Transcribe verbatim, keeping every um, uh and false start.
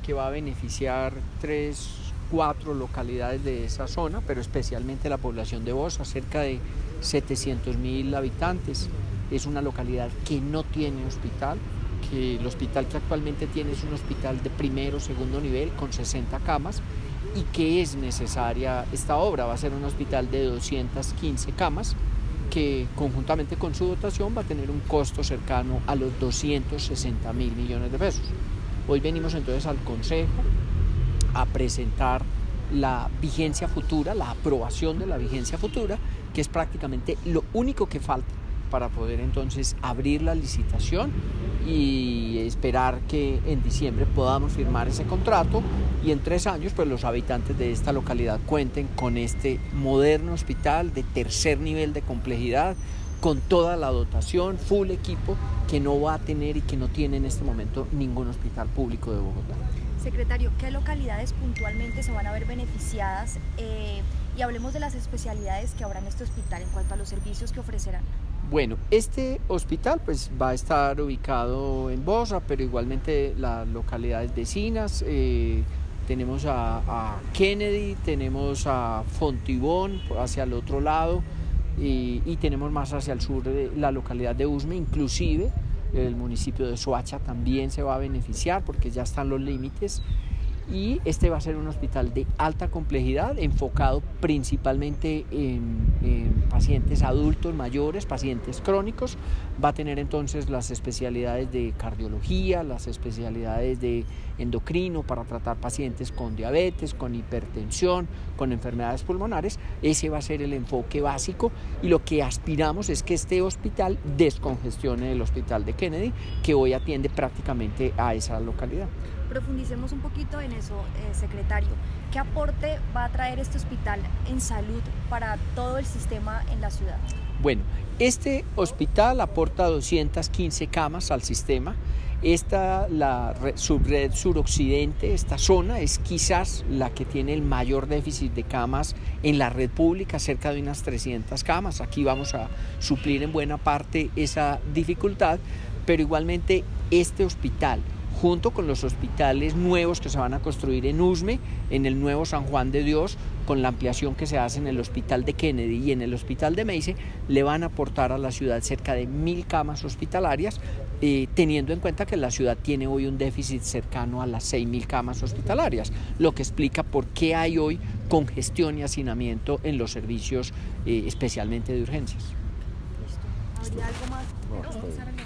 que va a beneficiar tres, cuatro localidades de esa zona, pero especialmente la población de Bosa, cerca de setecientos mil habitantes. Es una localidad que no tiene hospital, que el hospital que actualmente tiene es un hospital de primero o segundo nivel con sesenta camas, y que es necesaria esta obra. Va a ser un hospital de doscientas quince camas, que conjuntamente con su dotación va a tener un costo cercano a los doscientos sesenta mil millones de pesos. Hoy venimos entonces al Consejo a presentar la vigencia futura, la aprobación de la vigencia futura, que es prácticamente lo único que falta para poder entonces abrir la licitación y esperar que en diciembre podamos firmar ese contrato y en tres años pues los habitantes de esta localidad cuenten con este moderno hospital de tercer nivel de complejidad, con toda la dotación, full equipo, que no va a tener y que no tiene en este momento ningún hospital público de Bogotá. Secretario, ¿qué localidades puntualmente se van a ver beneficiadas? Eh, y hablemos de las especialidades que habrá en este hospital en cuanto a los servicios que ofrecerán. Bueno, este hospital pues va a estar ubicado en Bosa, pero igualmente las localidades vecinas. Eh, tenemos a, a Kennedy, tenemos a Fontibón hacia el otro lado, y, y tenemos más hacia el sur de la localidad de Usme, inclusive el municipio de Soacha también se va a beneficiar porque ya están los límites. Y este va a ser un hospital de alta complejidad, enfocado principalmente en, en pacientes adultos mayores, pacientes crónicos. Va a tener entonces las especialidades de cardiología, las especialidades de endocrino para tratar pacientes con diabetes, con hipertensión, con enfermedades pulmonares. Ese va a ser el enfoque básico, y lo que aspiramos es que este hospital descongestione el hospital de Kennedy, que hoy atiende prácticamente a esa localidad. Profundicemos un poquito en eso, eh, secretario. ¿Qué aporte va a traer este hospital en salud para todo el sistema en la ciudad? Bueno, este hospital aporta doscientas quince camas al sistema. Esta, la subred suroccidente, esta zona es quizás la que tiene el mayor déficit de camas en la red pública, cerca de unas trescientas camas. Aquí vamos a suplir en buena parte esa dificultad, pero igualmente este hospital, junto con los hospitales nuevos que se van a construir en Usme, en el nuevo San Juan de Dios, con la ampliación que se hace en el hospital de Kennedy y en el hospital de Meice, le van a aportar a la ciudad cerca de mil camas hospitalarias, eh, teniendo en cuenta que la ciudad tiene hoy un déficit cercano a las seis mil camas hospitalarias, lo que explica por qué hay hoy congestión y hacinamiento en los servicios, eh, especialmente de urgencias. Listo. ¿Habría algo más?